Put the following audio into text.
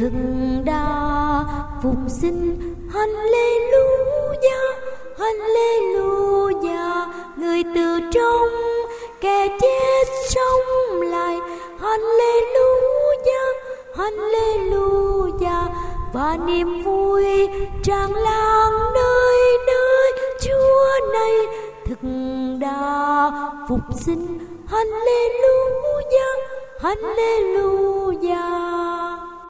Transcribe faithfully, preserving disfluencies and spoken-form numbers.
thực đã phục sinh. Hallelujah, Hallelujah, người từ trong kẻ chết sống lại. Hallelujah, Hallelujah, và niềm vui tràn lan nơi nơi Chúa này thực đã phục sinh. Hallelujah, Hallelujah.